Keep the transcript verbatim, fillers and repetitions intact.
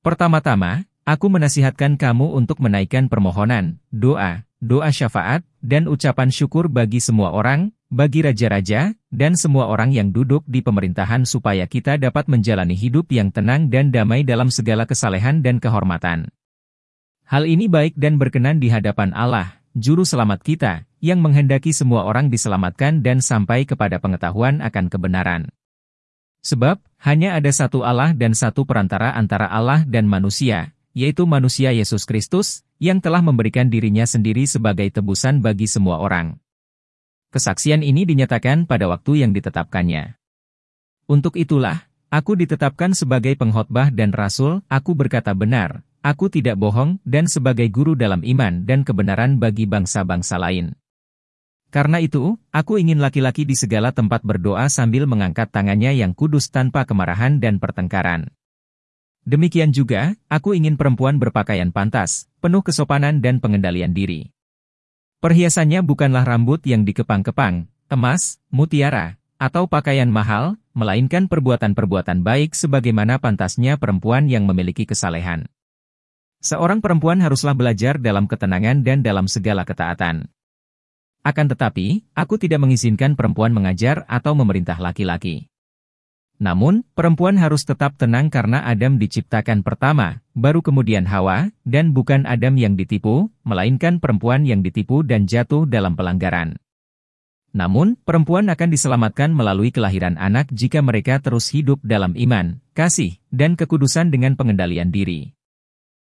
Pertama-tama, aku menasihatkan kamu untuk menaikkan permohonan, doa, doa syafaat, dan ucapan syukur bagi semua orang, bagi raja-raja, dan semua orang yang duduk di pemerintahan supaya kita dapat menjalani hidup yang tenang dan damai dalam segala kesalehan dan kehormatan. Hal ini baik dan berkenan di hadapan Allah, Juru Selamat kita, yang menghendaki semua orang diselamatkan dan sampai kepada pengetahuan akan kebenaran. Sebab, hanya ada satu Allah dan satu perantara antara Allah dan manusia, yaitu manusia Yesus Kristus, yang telah memberikan dirinya sendiri sebagai tebusan bagi semua orang. Kesaksian ini dinyatakan pada waktu yang ditetapkannya. Untuk itulah, aku ditetapkan sebagai pengkhotbah dan rasul, aku berkata benar, aku tidak bohong, dan sebagai guru dalam iman dan kebenaran bagi bangsa-bangsa lain. Karena itu, aku ingin laki-laki di segala tempat berdoa sambil mengangkat tangannya yang kudus tanpa kemarahan dan pertengkaran. Demikian juga, aku ingin perempuan berpakaian pantas, penuh kesopanan dan pengendalian diri. Perhiasannya bukanlah rambut yang dikepang-kepang, emas, mutiara, atau pakaian mahal, melainkan perbuatan-perbuatan baik sebagaimana pantasnya perempuan yang memiliki kesalehan. Seorang perempuan haruslah belajar dalam ketenangan dan dalam segala ketaatan. Akan tetapi, aku tidak mengizinkan perempuan mengajar atau memerintah laki-laki. Namun, perempuan harus tetap tenang karena Adam diciptakan pertama, baru kemudian Hawa, dan bukan Adam yang ditipu, melainkan perempuan yang ditipu dan jatuh dalam pelanggaran. Namun, perempuan akan diselamatkan melalui kelahiran anak jika mereka terus hidup dalam iman, kasih, dan kekudusan dengan pengendalian diri.